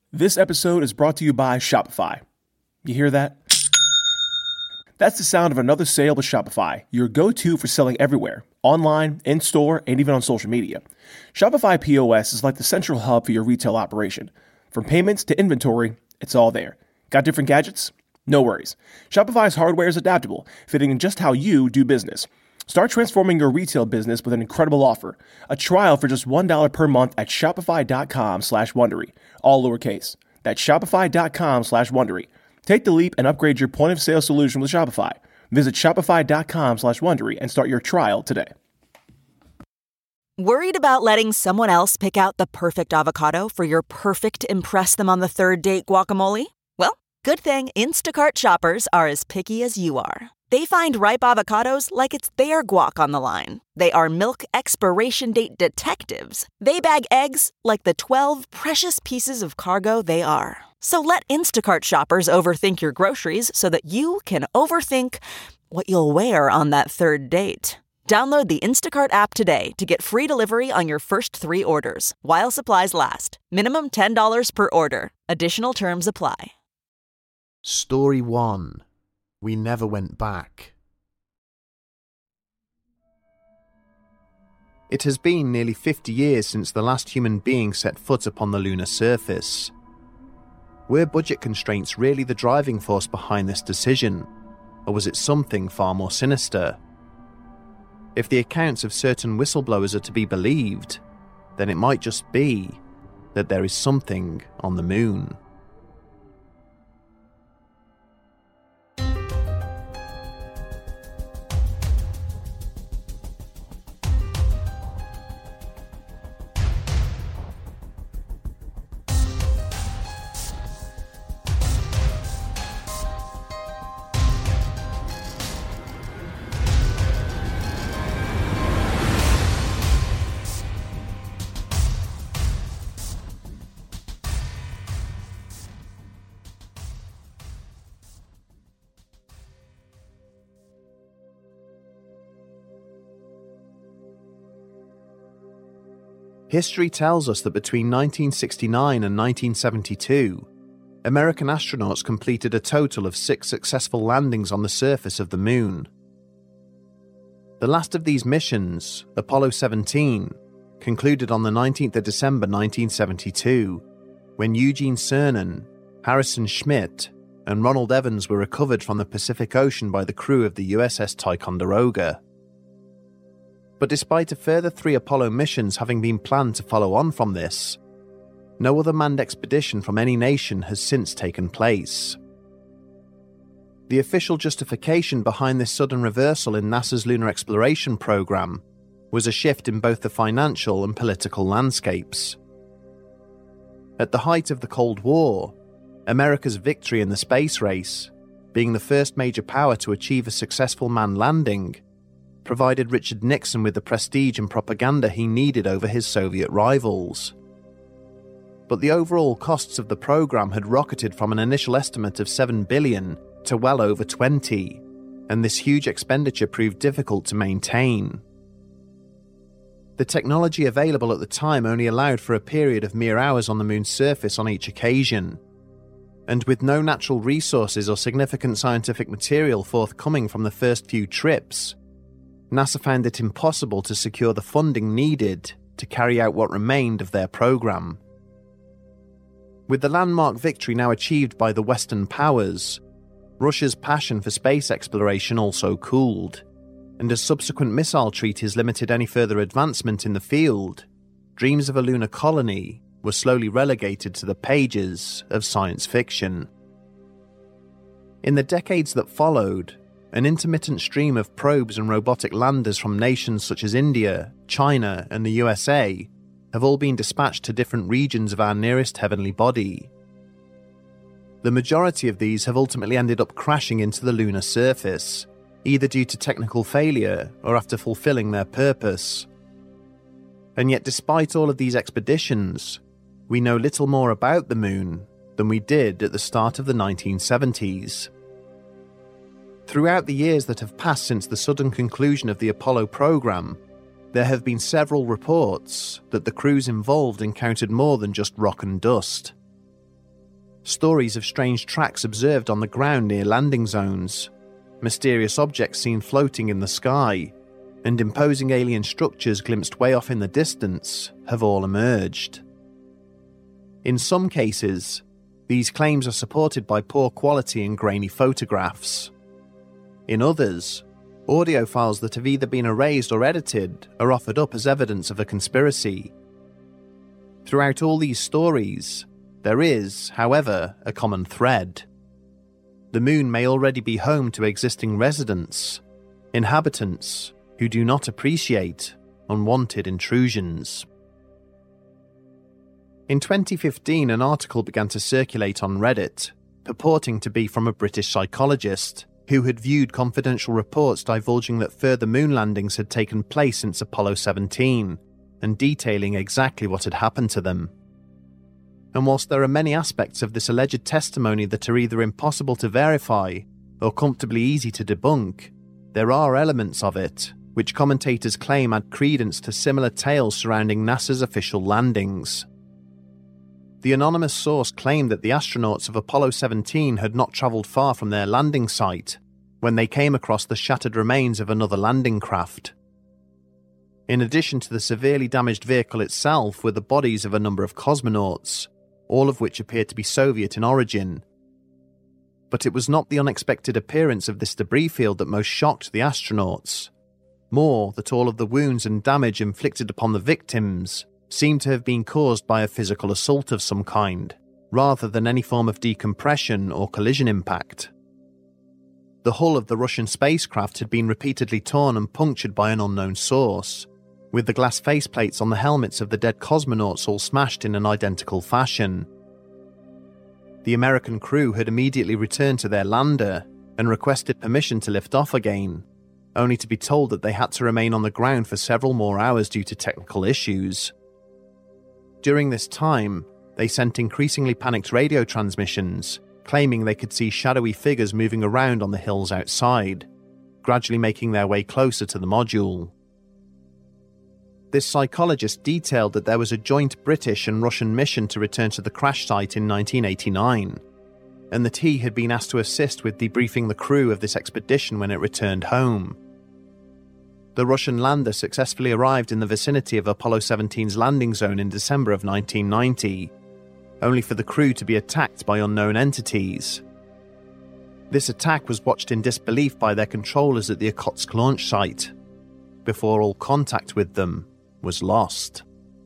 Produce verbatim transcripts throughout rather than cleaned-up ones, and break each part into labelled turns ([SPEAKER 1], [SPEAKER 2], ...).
[SPEAKER 1] This episode is brought to you by Shopify. You hear that? That's the sound of another sale with Shopify, your go-to for selling everywhere, online, in-store, and even on social media. Shopify P O S is like the central hub for your retail operation. From payments to inventory, it's all there. Got different gadgets? No worries. Shopify's hardware is adaptable, fitting in just how you do business. Start transforming your retail business with an incredible offer. A trial for just one dollar per month at shopify.com slash Wondery. All lowercase. That's shopify.com slash Wondery. Take the leap and upgrade your point of sale solution with Shopify. Visit shopify.com slash Wondery and start your trial today.
[SPEAKER 2] Worried about letting someone else pick out the perfect avocado for your perfect impress them on the third date guacamole? Well, good thing Instacart shoppers are as picky as you are. They find ripe avocados like it's their guac on the line. They are milk expiration date detectives. They bag eggs like the twelve precious pieces of cargo they are. So let Instacart shoppers overthink your groceries so that you can overthink what you'll wear on that third date. Download the Instacart app today to get free delivery on your first three orders, while supplies last. Minimum ten dollars per order. Additional terms apply.
[SPEAKER 3] Story one. We never went back. It has been nearly fifty years since the last human being set foot upon the lunar surface. Were budget constraints really the driving force behind this decision, or was it something far more sinister? If the accounts of certain whistleblowers are to be believed, then it might just be that there is something on the moon. History tells us that between nineteen sixty-nine and nineteen seventy-two, American astronauts completed a total of six successful landings on the surface of the moon. The last of these missions, Apollo seventeen, concluded on the nineteenth of December nineteen seventy-two, when Eugene Cernan, Harrison Schmitt, and Ronald Evans were recovered from the Pacific Ocean by the crew of the U S S Ticonderoga. But despite a further three Apollo missions having been planned to follow on from this, no other manned expedition from any nation has since taken place. The official justification behind this sudden reversal in NASA's lunar exploration program was a shift in both the financial and political landscapes. At the height of the Cold War, America's victory in the space race, being the first major power to achieve a successful manned landing, provided Richard Nixon with the prestige and propaganda he needed over his Soviet rivals. But the overall costs of the program had rocketed from an initial estimate of seven billion dollars to well over twenty, and this huge expenditure proved difficult to maintain. The technology available at the time only allowed for a period of mere hours on the moon's surface on each occasion, and with no natural resources or significant scientific material forthcoming from the first few trips, NASA found it impossible to secure the funding needed to carry out what remained of their program. With the landmark victory now achieved by the Western powers, Russia's passion for space exploration also cooled, and as subsequent missile treaties limited any further advancement in the field, dreams of a lunar colony were slowly relegated to the pages of science fiction. In the decades that followed, an intermittent stream of probes and robotic landers from nations such as India, China, and the U S A have all been dispatched to different regions of our nearest heavenly body. The majority of these have ultimately ended up crashing into the lunar surface, either due to technical failure or after fulfilling their purpose. And yet, despite all of these expeditions, we know little more about the moon than we did at the start of the nineteen seventies. Throughout the years that have passed since the sudden conclusion of the Apollo program, there have been several reports that the crews involved encountered more than just rock and dust. stories of strange tracks observed on the ground near landing zones, mysterious objects seen floating in the sky, and imposing alien structures glimpsed way off in the distance have all emerged. In some cases, these claims are supported by poor quality and grainy photographs. In others, audio files that have either been erased or edited are offered up as evidence of a conspiracy. Throughout all these stories, there is, however, a common thread. The moon may already be home to existing residents, inhabitants who do not appreciate unwanted intrusions. In twenty fifteen, an article began to circulate on Reddit, purporting to be from a British psychologist who had viewed confidential reports divulging that further moon landings had taken place since Apollo seventeen, and detailing exactly what had happened to them. And whilst there are many aspects of this alleged testimony that are either impossible to verify or comfortably easy to debunk, there are elements of it which commentators claim add credence to similar tales surrounding NASA's official landings. The anonymous source claimed that the astronauts of Apollo seventeen had not travelled far from their landing site when they came across the shattered remains of another landing craft. In addition to the severely damaged vehicle itself were the bodies of a number of cosmonauts, all of which appeared to be Soviet in origin. But it was not the unexpected appearance of this debris field that most shocked the astronauts. More that all of the wounds and damage inflicted upon the victims seemed to have been caused by a physical assault of some kind, rather than any form of decompression or collision impact. The hull of the Russian spacecraft had been repeatedly torn and punctured by an unknown source, with the glass faceplates on the helmets of the dead cosmonauts all smashed in an identical fashion. The American crew had immediately returned to their lander and requested permission to lift off again, only to be told that they had to remain on the ground for several more hours due to technical issues. During this time, they sent increasingly panicked radio transmissions, claiming they could see shadowy figures moving around on the hills outside, gradually making their way closer to the module. This psychologist detailed that there was a joint British and Russian mission to return to the crash site in nineteen eighty-nine, and that he had been asked to assist with debriefing the crew of this expedition when it returned home. The Russian lander successfully arrived in the vicinity of Apollo seventeen's landing zone in December of nineteen ninety, only for the crew to be attacked by unknown entities. This attack was watched in disbelief by their controllers at the Okhotsk launch site, before all contact with them was lost.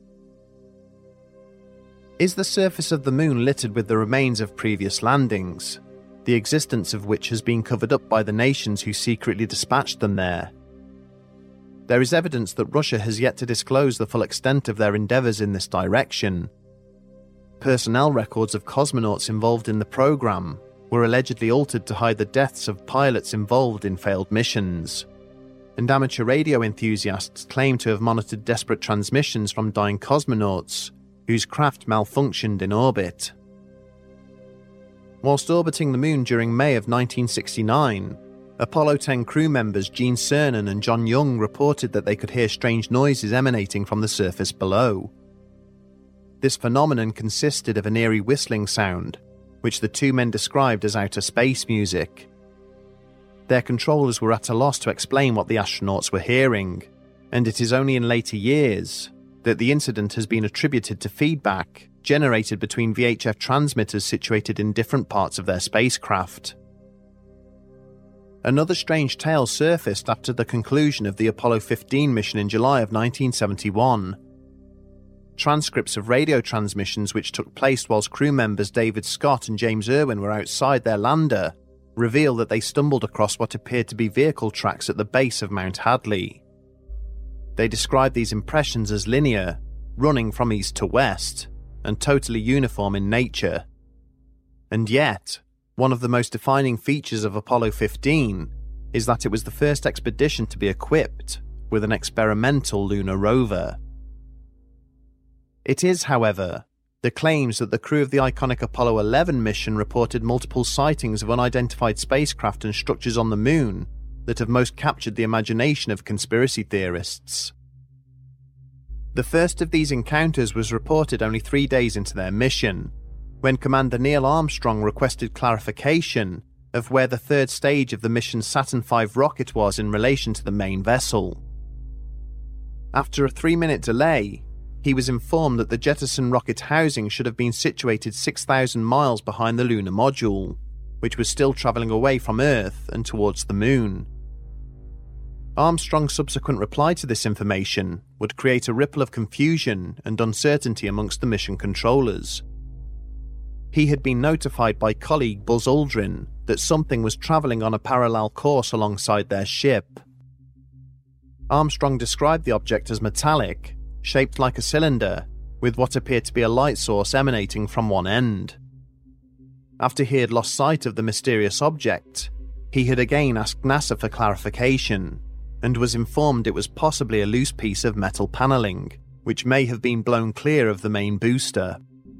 [SPEAKER 3] Is the surface of the moon littered with the remains of previous landings, the existence of which has been covered up by the nations who secretly dispatched them there? There is evidence that Russia has yet to disclose the full extent of their endeavours in this direction. Personnel records of cosmonauts involved in the program were allegedly altered to hide the deaths of pilots involved in failed missions, and amateur radio enthusiasts claim to have monitored desperate transmissions from dying cosmonauts whose craft malfunctioned in orbit. Whilst orbiting the moon during May of nineteen sixty-nine, Apollo ten crew members Gene Cernan and John Young reported that they could hear strange noises emanating from the surface below. This phenomenon consisted of an eerie whistling sound, which the two men described as outer space music. Their controllers were at a loss to explain what the astronauts were hearing, and it is only in later years that the incident has been attributed to feedback generated between V H F transmitters situated in different parts of their spacecraft. Another strange tale surfaced after the conclusion of the Apollo fifteen mission in July of nineteen seventy-one. Transcripts of radio transmissions which took place whilst crew members David Scott and James Irwin were outside their lander reveal that they stumbled across what appeared to be vehicle tracks at the base of Mount Hadley. They described these impressions as linear, running from east to west, and totally uniform in nature. And yet, one of the most defining features of Apollo fifteen is that it was the first expedition to be equipped with an experimental lunar rover. It is, however, the claims that the crew of the iconic Apollo eleven mission reported multiple sightings of unidentified spacecraft and structures on the moon that have most captured the imagination of conspiracy theorists. The first of these encounters was reported only three days into their mission, when Commander Neil Armstrong requested clarification of where the third stage of the mission's Saturn five rocket was in relation to the main vessel. After a three-minute delay, he was informed that the Jettison rocket housing should have been situated six thousand miles behind the lunar module, which was still travelling away from Earth and towards the Moon. Armstrong's subsequent reply to this information would create a ripple of confusion and uncertainty amongst the mission controllers. He had been notified by colleague Buzz Aldrin that something was travelling on a parallel course alongside their ship. Armstrong described the object as metallic, shaped like a cylinder, with what appeared to be a light source emanating from one end. After he had lost sight of the mysterious object, he had again asked NASA for clarification, and was informed it was possibly a loose piece of metal panelling, which may have been blown clear of the main booster.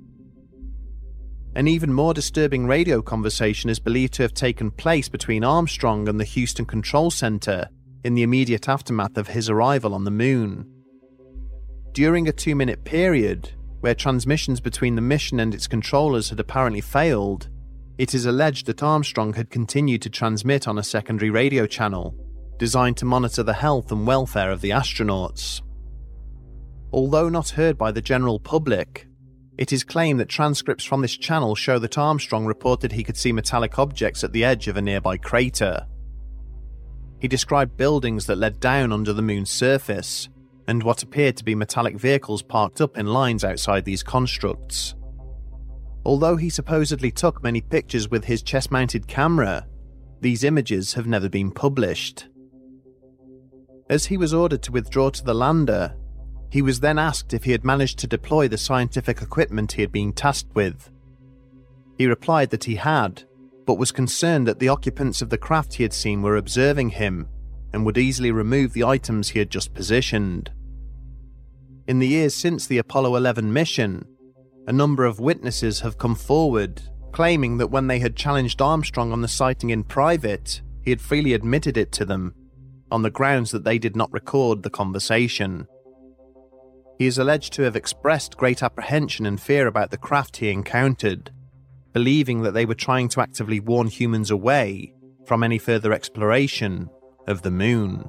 [SPEAKER 3] An even more disturbing radio conversation is believed to have taken place between Armstrong and the Houston Control Center in the immediate aftermath of his arrival on the Moon. During a two-minute period, where transmissions between the mission and its controllers had apparently failed, it is alleged that Armstrong had continued to transmit on a secondary radio channel, designed to monitor the health and welfare of the astronauts. Although not heard by the general public, it is claimed that transcripts from this channel show that Armstrong reported he could see metallic objects at the edge of a nearby crater. He described buildings that led down under the Moon's surface, and what appeared to be metallic vehicles parked up in lines outside these constructs. Although he supposedly took many pictures with his chest-mounted camera, these images have never been published. As he was ordered to withdraw to the lander, he was then asked if he had managed to deploy the scientific equipment he had been tasked with. He replied that he had, but was concerned that the occupants of the craft he had seen were observing him and would easily remove the items he had just positioned. In the years since the Apollo eleven mission, a number of witnesses have come forward, claiming that when they had challenged Armstrong on the sighting in private, he had freely admitted it to them, on the grounds that they did not record the conversation. He is alleged to have expressed great apprehension and fear about the craft he encountered, believing that they were trying to actively warn humans away from any further exploration of the Moon.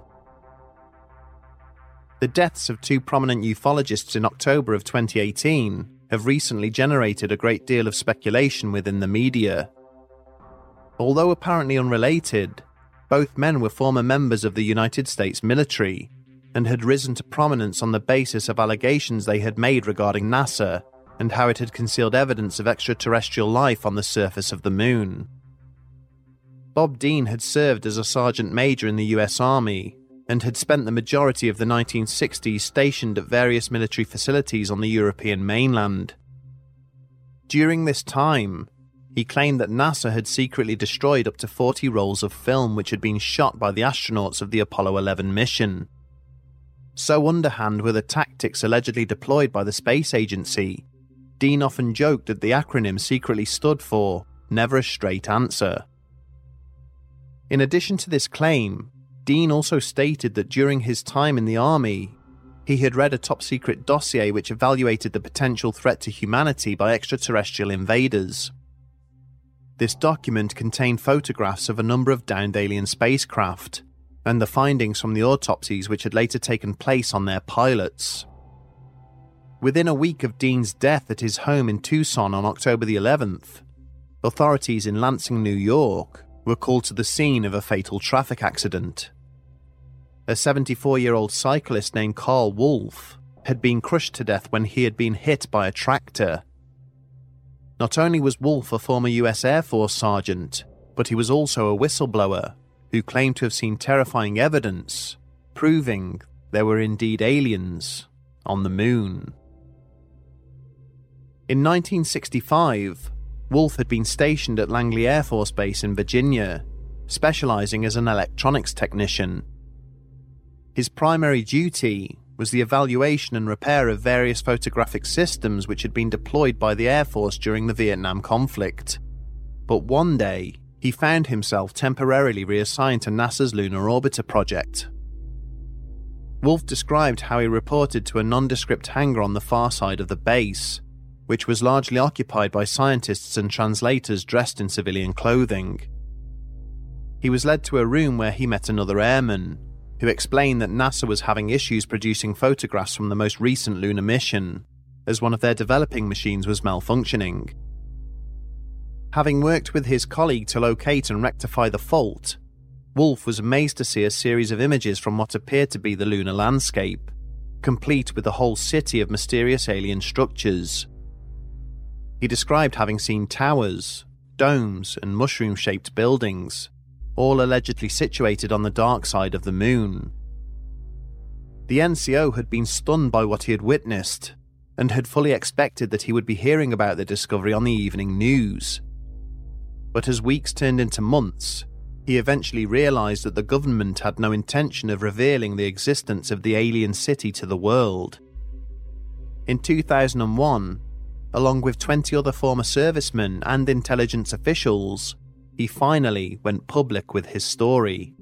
[SPEAKER 3] The deaths of two prominent ufologists in October of twenty eighteen have recently generated a great deal of speculation within the media. Although apparently unrelated, both men were former members of the United States military and had risen to prominence on the basis of allegations they had made regarding NASA and how it had concealed evidence of extraterrestrial life on the surface of the Moon. Bob Dean had served as a sergeant major in the U S Army and had spent the majority of the nineteen sixties stationed at various military facilities on the European mainland. During this time, he claimed that NASA had secretly destroyed up to forty rolls of film which had been shot by the astronauts of the Apollo eleven mission. So underhand were the tactics allegedly deployed by the space agency, Dean often joked that the acronym secretly stood for Never a Straight Answer. In addition to this claim, Dean also stated that during his time in the Army, he had read a top-secret dossier which evaluated the potential threat to humanity by extraterrestrial invaders. This document contained photographs of a number of downed alien spacecraft, and the findings from the autopsies which had later taken place on their pilots. Within a week of Dean's death at his home in Tucson on October the eleventh, authorities in Lansing, New York, were called to the scene of a fatal traffic accident. A seventy-four-year-old cyclist named Carl Wolf had been crushed to death when he had been hit by a tractor. Not only was Wolf a former U S Air Force sergeant, but he was also a whistleblower who claimed to have seen terrifying evidence proving there were indeed aliens on the Moon. In nineteen sixty-five, Wolf had been stationed at Langley Air Force Base in Virginia, specializing as an electronics technician. His primary duty was the evaluation and repair of various photographic systems which had been deployed by the Air Force during the Vietnam conflict. But one day, he found himself temporarily reassigned to NASA's Lunar Orbiter project. Wolf described how he reported to a nondescript hangar on the far side of the base, which was largely occupied by scientists and translators dressed in civilian clothing. He was led to a room where he met another airman, who explained that NASA was having issues producing photographs from the most recent lunar mission, as one of their developing machines was malfunctioning. Having worked with his colleague to locate and rectify the fault, Wolf was amazed to see a series of images from what appeared to be the lunar landscape, complete with a whole city of mysterious alien structures. He described having seen towers, domes, and mushroom-shaped buildings, all allegedly situated on the dark side of the moon. The N C O had been stunned by what he had witnessed, and had fully expected that he would be hearing about the discovery on the evening news. But as weeks turned into months, he eventually realised that the government had no intention of revealing the existence of the alien city to the world. In two thousand one, along with twenty other former servicemen and intelligence officials, he finally went public with his story.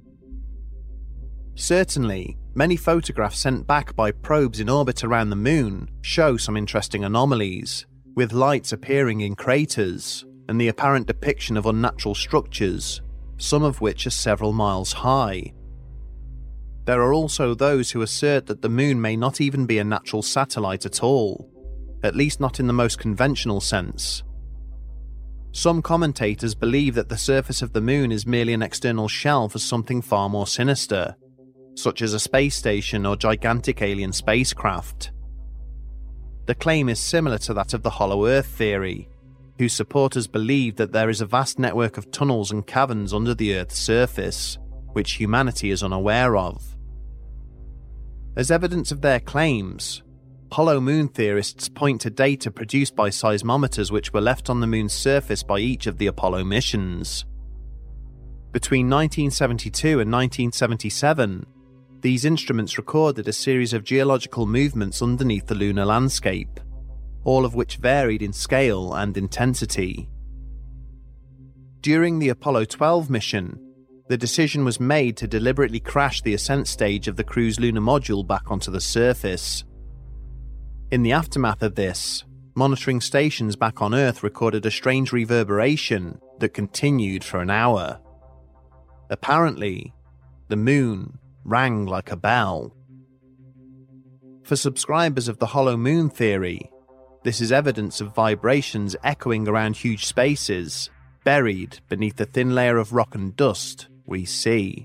[SPEAKER 3] Certainly, many photographs sent back by probes in orbit around the moon show some interesting anomalies, with lights appearing in craters and the apparent depiction of unnatural structures, some of which are several miles high. There are also those who assert that the moon may not even be a natural satellite at all, at least not in the most conventional sense. Some commentators believe that the surface of the moon is merely an external shell for something far more sinister, such as a space station or gigantic alien spacecraft. The claim is similar to that of the Hollow Earth theory, whose supporters believe that there is a vast network of tunnels and caverns under the Earth's surface, which humanity is unaware of. As evidence of their claims, hollow moon theorists point to data produced by seismometers which were left on the moon's surface by each of the Apollo missions. Between nineteen seventy-two and nineteen seventy-seven, these instruments recorded a series of geological movements underneath the lunar landscape, all of which varied in scale and intensity. During the Apollo twelve mission, the decision was made to deliberately crash the ascent stage of the crew's lunar module back onto the surface. In the aftermath of this, monitoring stations back on Earth recorded a strange reverberation that continued for an hour. Apparently, the moon rang like a bell. For subscribers of the hollow moon theory, this is evidence of vibrations echoing around huge spaces, buried beneath the thin layer of rock and dust we see.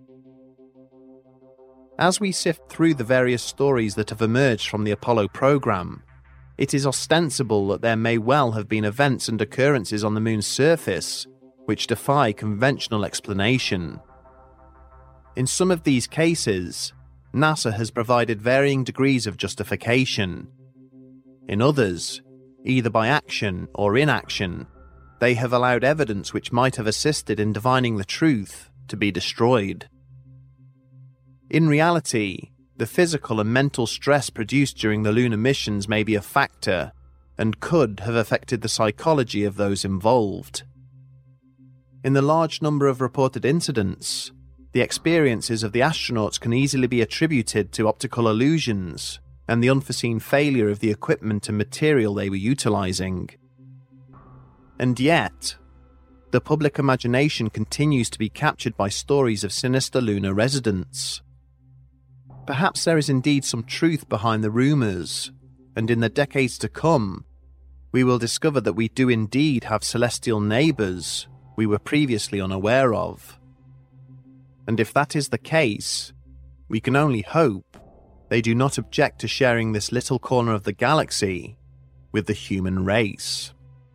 [SPEAKER 3] As we sift through the various stories that have emerged from the Apollo program, it is ostensible that there may well have been events and occurrences on the moon's surface which defy conventional explanation. In some of these cases, NASA has provided varying degrees of justification. In others, either by action or inaction, they have allowed evidence which might have assisted in divining the truth to be destroyed. In reality, the physical and mental stress produced during the lunar missions may be a factor and could have affected the psychology of those involved. In the large number of reported incidents, the experiences of the astronauts can easily be attributed to optical illusions and the unforeseen failure of the equipment and material they were utilizing. And yet, the public imagination continues to be captured by stories of sinister lunar residents. Perhaps there is indeed some truth behind the rumours, and in the decades to come, we will discover that we do indeed have celestial neighbours we were previously unaware of. And if that is the case, we can only hope they do not object to sharing this little corner of the galaxy with the human race.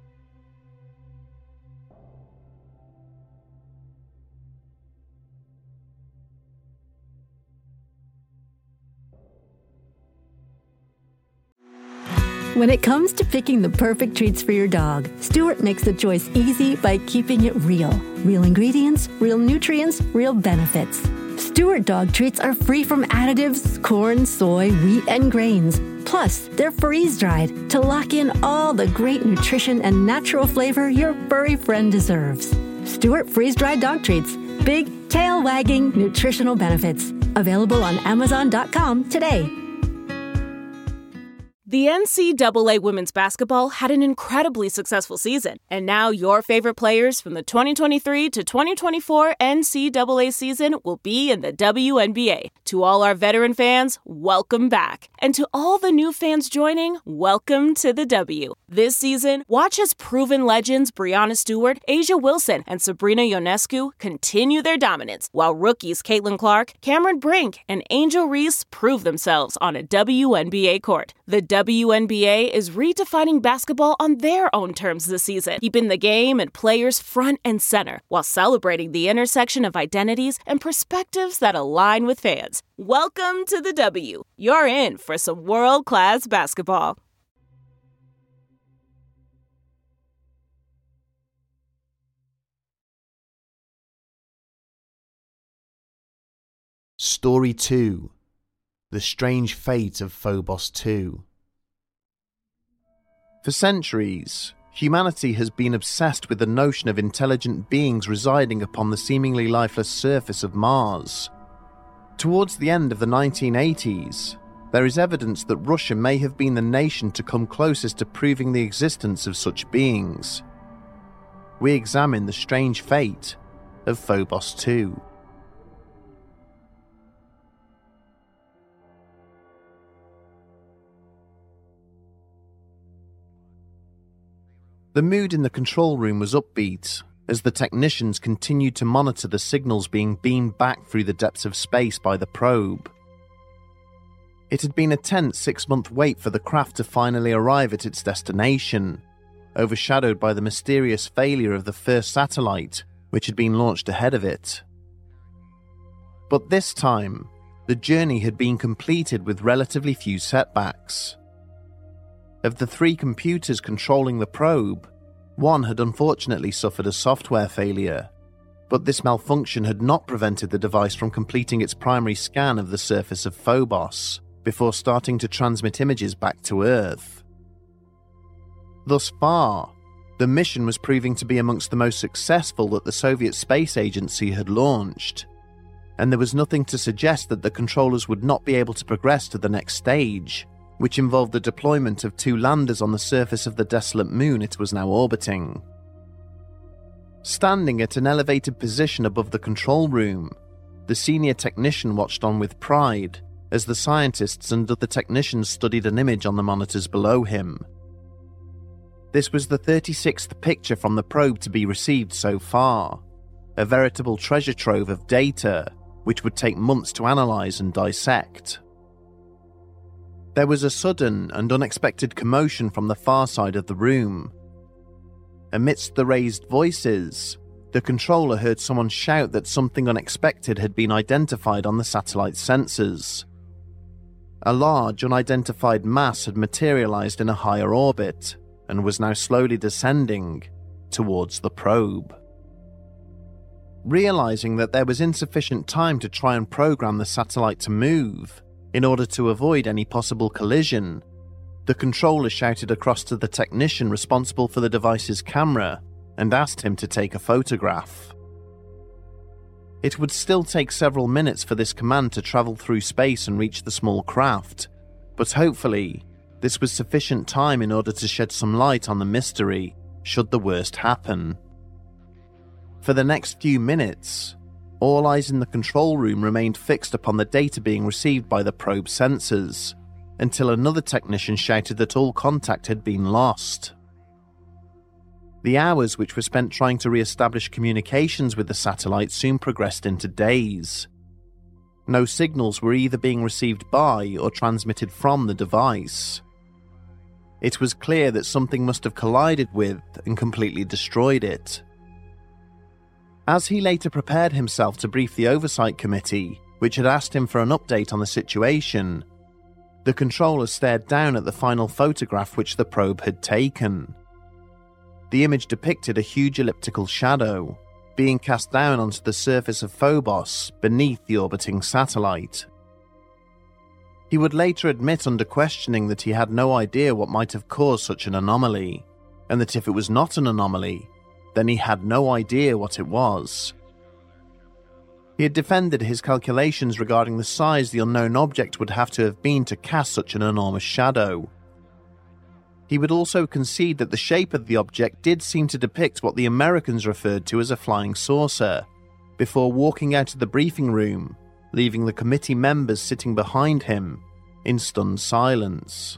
[SPEAKER 4] When it comes to picking the perfect treats for your dog, Stewart makes the choice easy by keeping it real. Real ingredients, real nutrients, real benefits. Stewart dog treats are free from additives, corn, soy, wheat, and grains. Plus, they're freeze-dried to lock in all the great nutrition and natural flavor your furry friend deserves. Stewart freeze-dried dog treats. Big, tail-wagging nutritional benefits. Available on Amazon dot com today.
[SPEAKER 5] The N C double A women's basketball had an incredibly successful season, and now your favorite players from the twenty twenty-three to twenty twenty-four N C double A season will be in the W N B A. To all our veteran fans, welcome back. And to all the new fans joining, welcome to the W. This season, watch as proven legends Breanna Stewart, A'ja Wilson, and Sabrina Ionescu continue their dominance, while rookies Caitlin Clark, Cameron Brink, and Angel Reese prove themselves on a W N B A court. The W N B A is redefining basketball on their own terms this season, keeping the game and players front and center, while celebrating the intersection of identities and perspectives that align with fans. Welcome to the W. You're in for some world-class basketball.
[SPEAKER 3] Story two. The Strange Fate of Phobos two. For centuries, humanity has been obsessed with the notion of intelligent beings residing upon the seemingly lifeless surface of Mars. Towards the end of the nineteen eighties, there is evidence that Russia may have been the nation to come closest to proving the existence of such beings. We examine the strange fate of Phobos two. The mood in the control room was upbeat as the technicians continued to monitor the signals being beamed back through the depths of space by the probe. It had been a tense six-month wait for the craft to finally arrive at its destination, overshadowed by the mysterious failure of the first satellite, which had been launched ahead of it. But this time, the journey had been completed with relatively few setbacks. Of the three computers controlling the probe, one had unfortunately suffered a software failure, but this malfunction had not prevented the device from completing its primary scan of the surface of Phobos before starting to transmit images back to Earth. Thus far, the mission was proving to be amongst the most successful that the Soviet Space Agency had launched, and there was nothing to suggest that the controllers would not be able to progress to the next stage, which involved the deployment of two landers on the surface of the desolate moon it was now orbiting. Standing at an elevated position above the control room, the senior technician watched on with pride as the scientists and other technicians studied an image on the monitors below him. This was the thirty-sixth picture from the probe to be received so far, a veritable treasure trove of data which would take months to analyze and dissect. There was a sudden and unexpected commotion from the far side of the room. Amidst the raised voices, the controller heard someone shout that something unexpected had been identified on the satellite sensors. A large, unidentified mass had materialized in a higher orbit and was now slowly descending towards the probe. Realizing that there was insufficient time to try and program the satellite to move, in order to avoid any possible collision, the controller shouted across to the technician responsible for the device's camera and asked him to take a photograph. It would still take several minutes for this command to travel through space and reach the small craft, but hopefully, this was sufficient time in order to shed some light on the mystery, should the worst happen. For the next few minutes, all eyes in the control room remained fixed upon the data being received by the probe sensors, until another technician shouted that all contact had been lost. The hours which were spent trying to re-establish communications with the satellite soon progressed into days. No signals were either being received by or transmitted from the device. It was clear that something must have collided with and completely destroyed it. As he later prepared himself to brief the Oversight Committee, which had asked him for an update on the situation, the controller stared down at the final photograph which the probe had taken. The image depicted a huge elliptical shadow, being cast down onto the surface of Phobos beneath the orbiting satellite. He would later admit under questioning that he had no idea what might have caused such an anomaly, and that if it was not an anomaly, then he had no idea what it was. He had defended his calculations regarding the size the unknown object would have to have been to cast such an enormous shadow, He would also concede that the shape of the object did seem to depict what the Americans referred to as a flying saucer, before walking out of the briefing room, leaving the committee members sitting behind him in stunned silence.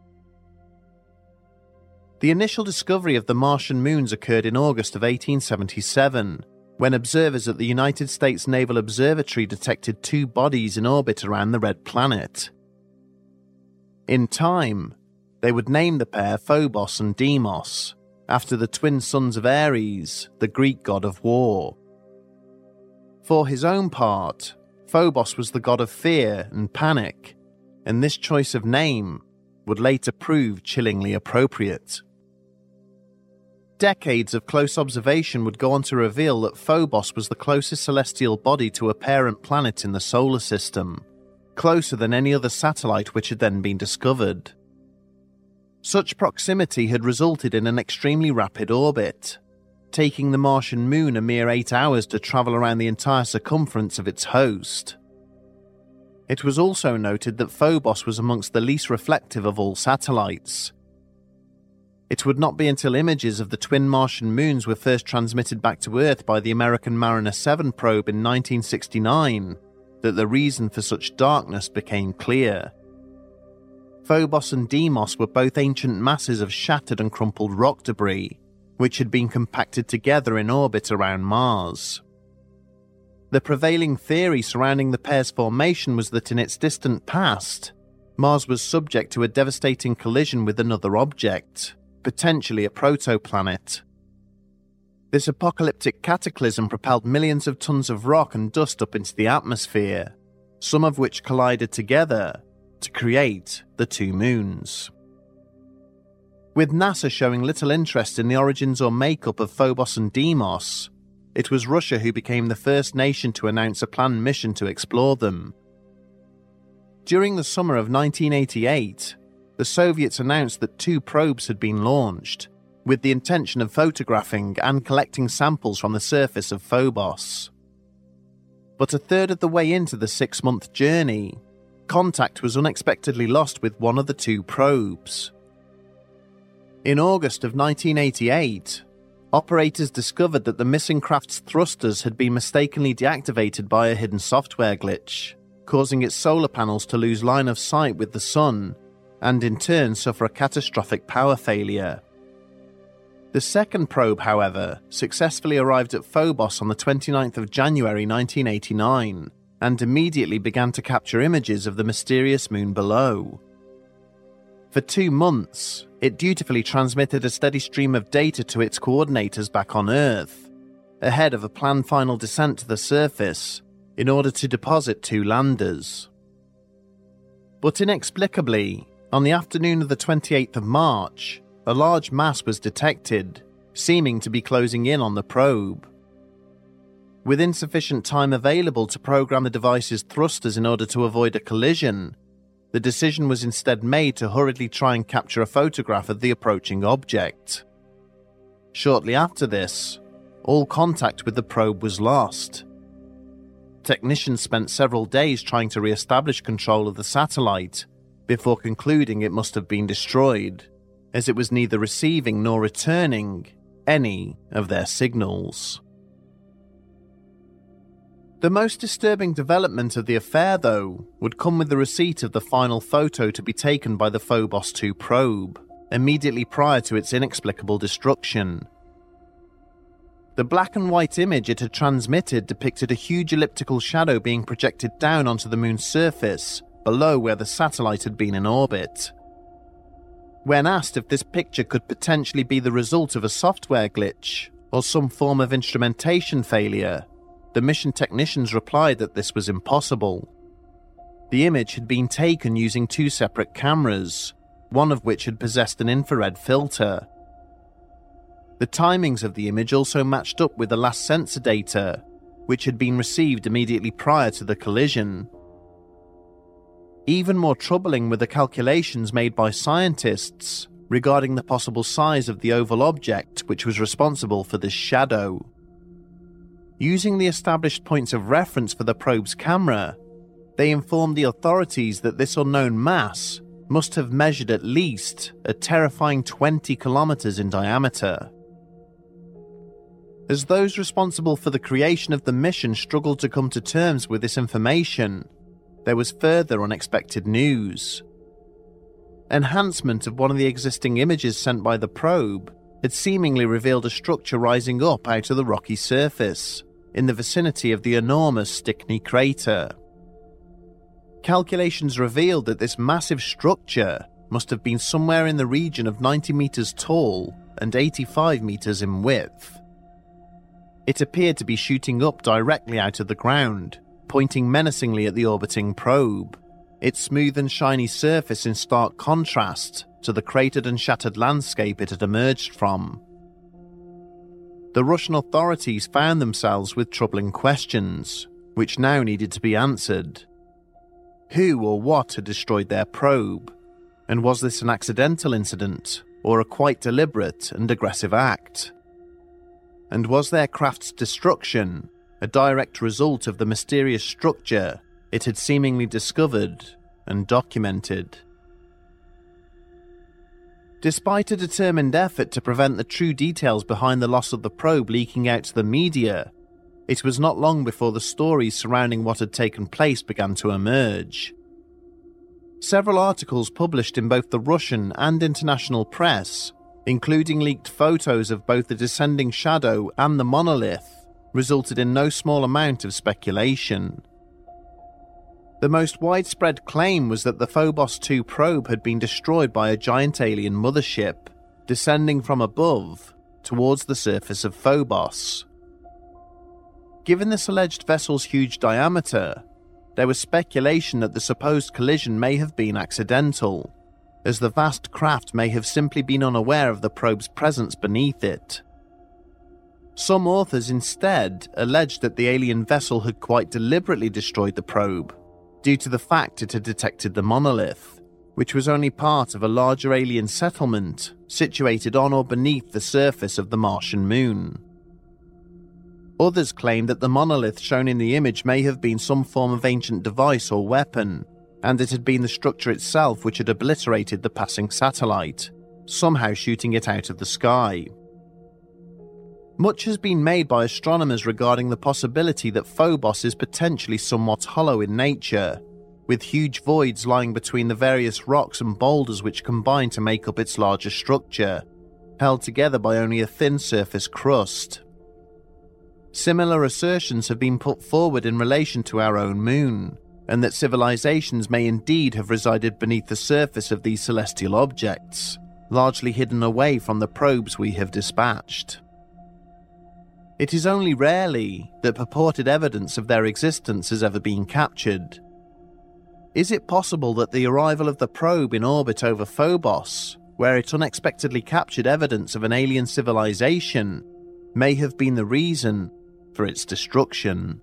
[SPEAKER 3] The initial discovery of the Martian moons occurred in August of eighteen seventy-seven, when observers at the United States Naval Observatory detected two bodies in orbit around the red planet. In time, they would name the pair Phobos and Deimos, after the twin sons of Ares, the Greek god of war. For his own part, Phobos was the god of fear and panic, and this choice of name would later prove chillingly appropriate. Decades of close observation would go on to reveal that Phobos was the closest celestial body to a parent planet in the solar system, closer than any other satellite which had then been discovered. Such proximity had resulted in an extremely rapid orbit, taking the Martian moon a mere eight hours to travel around the entire circumference of its host. It was also noted that Phobos was amongst the least reflective of all satellites. It would not be until images of the twin Martian moons were first transmitted back to Earth by the American Mariner seven probe in nineteen sixty-nine that the reason for such darkness became clear. Phobos and Deimos were both ancient masses of shattered and crumpled rock debris, which had been compacted together in orbit around Mars. The prevailing theory surrounding the pair's formation was that in its distant past, Mars was subject to a devastating collision with another object, potentially a protoplanet. This apocalyptic cataclysm propelled millions of tons of rock and dust up into the atmosphere, some of which collided together to create the two moons. With NASA showing little interest in the origins or makeup of Phobos and Deimos, it was Russia who became the first nation to announce a planned mission to explore them. During the summer of nineteen eighty-eight, the Soviets announced that two probes had been launched, with the intention of photographing and collecting samples from the surface of Phobos. But a third of the way into the six-month journey, contact was unexpectedly lost with one of the two probes. In August of nineteen eighty-eight, operators discovered that the missing craft's thrusters had been mistakenly deactivated by a hidden software glitch, causing its solar panels to lose line of sight with the sun, and in turn suffer a catastrophic power failure. The second probe, however, successfully arrived at Phobos on the twenty-ninth of January nineteen eighty-nine, and immediately began to capture images of the mysterious moon below. For two months, it dutifully transmitted a steady stream of data to its coordinators back on Earth, ahead of a planned final descent to the surface in order to deposit two landers. But inexplicably, on the afternoon of the twenty-eighth of March, a large mass was detected, seeming to be closing in on the probe. With insufficient time available to program the device's thrusters in order to avoid a collision, the decision was instead made to hurriedly try and capture a photograph of the approaching object. Shortly after this, all contact with the probe was lost. Technicians spent several days trying to re-establish control of the satellite, before concluding it must have been destroyed, as it was neither receiving nor returning any of their signals. The most disturbing development of the affair, though, would come with the receipt of the final photo to be taken by the Phobos two probe, immediately prior to its inexplicable destruction. The black and white image it had transmitted depicted a huge elliptical shadow being projected down onto the moon's surface, below where the satellite had been in orbit. When asked if this picture could potentially be the result of a software glitch, or some form of instrumentation failure, the mission technicians replied that this was impossible. The image had been taken using two separate cameras, one of which had possessed an infrared filter. The timings of the image also matched up with the last sensor data, which had been received immediately prior to the collision. Even more troubling were the calculations made by scientists regarding the possible size of the oval object which was responsible for this shadow. Using the established points of reference for the probe's camera, they informed the authorities that this unknown mass must have measured at least a terrifying twenty kilometers in diameter. As those responsible for the creation of the mission struggled to come to terms with this information, there was further unexpected news. Enhancement of one of the existing images sent by the probe had seemingly revealed a structure rising up out of the rocky surface, in the vicinity of the enormous Stickney crater. Calculations revealed that this massive structure must have been somewhere in the region of ninety meters tall and eighty-five meters in width. It appeared to be shooting up directly out of the ground, pointing menacingly at the orbiting probe, its smooth and shiny surface in stark contrast to the cratered and shattered landscape it had emerged from. The Russian authorities found themselves with troubling questions, which now needed to be answered. Who or what had destroyed their probe? And was this an accidental incident, or a quite deliberate and aggressive act? And was their craft's destruction a direct result of the mysterious structure it had seemingly discovered and documented? Despite a determined effort to prevent the true details behind the loss of the probe leaking out to the media, it was not long before the stories surrounding what had taken place began to emerge. Several articles published in both the Russian and international press, including leaked photos of both the descending shadow and the monolith, resulted in no small amount of speculation. The most widespread claim was that the Phobos two probe had been destroyed by a giant alien mothership, descending from above towards the surface of Phobos. Given this alleged vessel's huge diameter, there was speculation that the supposed collision may have been accidental, as the vast craft may have simply been unaware of the probe's presence beneath it. Some authors instead alleged that the alien vessel had quite deliberately destroyed the probe, due to the fact it had detected the monolith, which was only part of a larger alien settlement situated on or beneath the surface of the Martian moon. Others claimed that the monolith shown in the image may have been some form of ancient device or weapon, and it had been the structure itself which had obliterated the passing satellite, somehow shooting it out of the sky. Much has been made by astronomers regarding the possibility that Phobos is potentially somewhat hollow in nature, with huge voids lying between the various rocks and boulders which combine to make up its larger structure, held together by only a thin surface crust. Similar assertions have been put forward in relation to our own moon, and that civilizations may indeed have resided beneath the surface of these celestial objects, largely hidden away from the probes we have dispatched. It is only rarely that purported evidence of their existence has ever been captured. Is it possible that the arrival of the probe in orbit over Phobos, where it unexpectedly captured evidence of an alien civilization, may have been the reason for its destruction?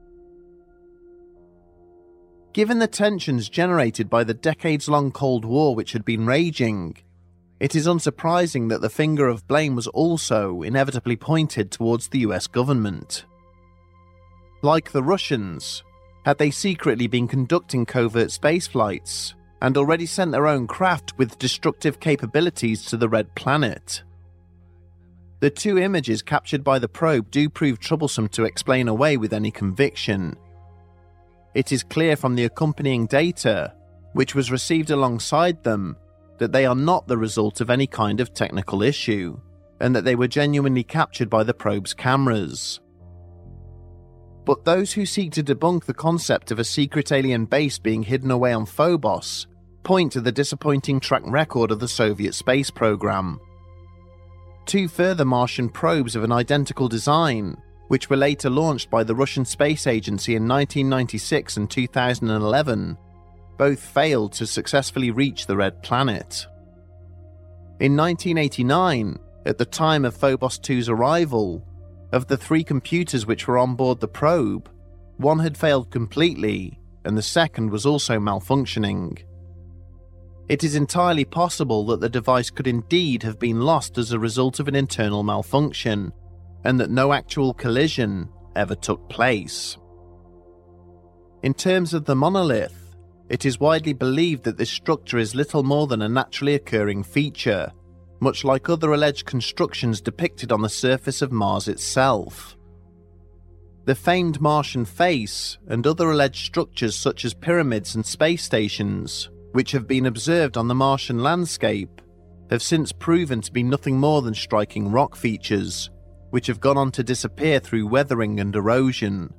[SPEAKER 3] Given the tensions generated by the decades-long Cold War which had been raging, it is unsurprising that the finger of blame was also inevitably pointed towards the U S government. Like the Russians, had they secretly been conducting covert space flights and already sent their own craft with destructive capabilities to the Red Planet? The two images captured by the probe do prove troublesome to explain away with any conviction. It is clear from the accompanying data, which was received alongside them, that they are not the result of any kind of technical issue, and that they were genuinely captured by the probe's cameras. But those who seek to debunk the concept of a secret alien base being hidden away on Phobos point to the disappointing track record of the Soviet space program. Two further Martian probes of an identical design, which were later launched by the Russian Space Agency in nineteen ninety-six and two thousand eleven, both failed to successfully reach the Red Planet. In nineteen eighty-nine, at the time of Phobos two's arrival, of the three computers which were on board the probe, one had failed completely, and the second was also malfunctioning. It is entirely possible that the device could indeed have been lost as a result of an internal malfunction, and that no actual collision ever took place. In terms of the monolith, it is widely believed that this structure is little more than a naturally occurring feature, much like other alleged constructions depicted on the surface of Mars itself. The famed Martian face and other alleged structures such as pyramids and space stations, which have been observed on the Martian landscape, have since proven to be nothing more than striking rock features, which have gone on to disappear through weathering and erosion.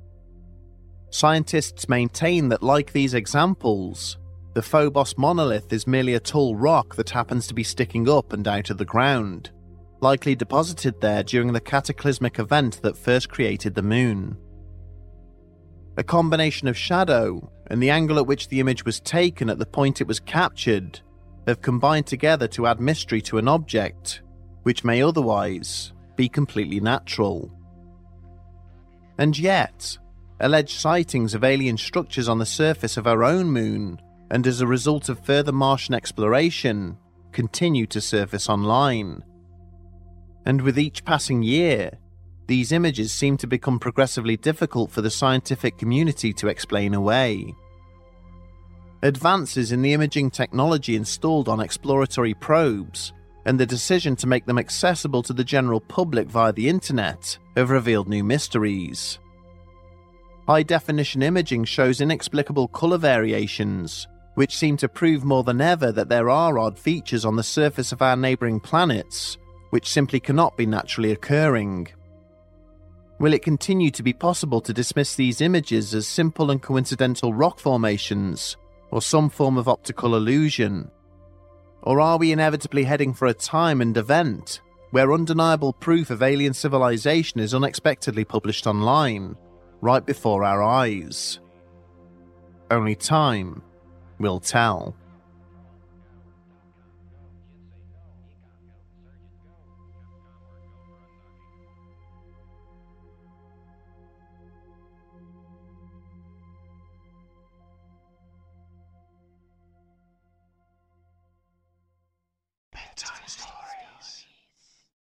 [SPEAKER 3] Scientists maintain that, like these examples, the Phobos monolith is merely a tall rock that happens to be sticking up and out of the ground, likely deposited there during the cataclysmic event that first created the Moon. A combination of shadow and the angle at which the image was taken at the point it was captured have combined together to add mystery to an object which may otherwise be completely natural. And yet, alleged sightings of alien structures on the surface of our own moon, and as a result of further Martian exploration, continue to surface online. And with each passing year, these images seem to become progressively difficult for the scientific community to explain away. Advances in the imaging technology installed on exploratory probes, and the decision to make them accessible to the general public via the internet, have revealed new mysteries. High-definition imaging shows inexplicable colour variations, which seem to prove more than ever that there are odd features on the surface of our neighbouring planets, which simply cannot be naturally occurring. Will it continue to be possible to dismiss these images as simple and coincidental rock formations, or some form of optical illusion? Or are we inevitably heading for a time and event where undeniable proof of alien civilization is unexpectedly published online, right before our eyes? Only time will tell.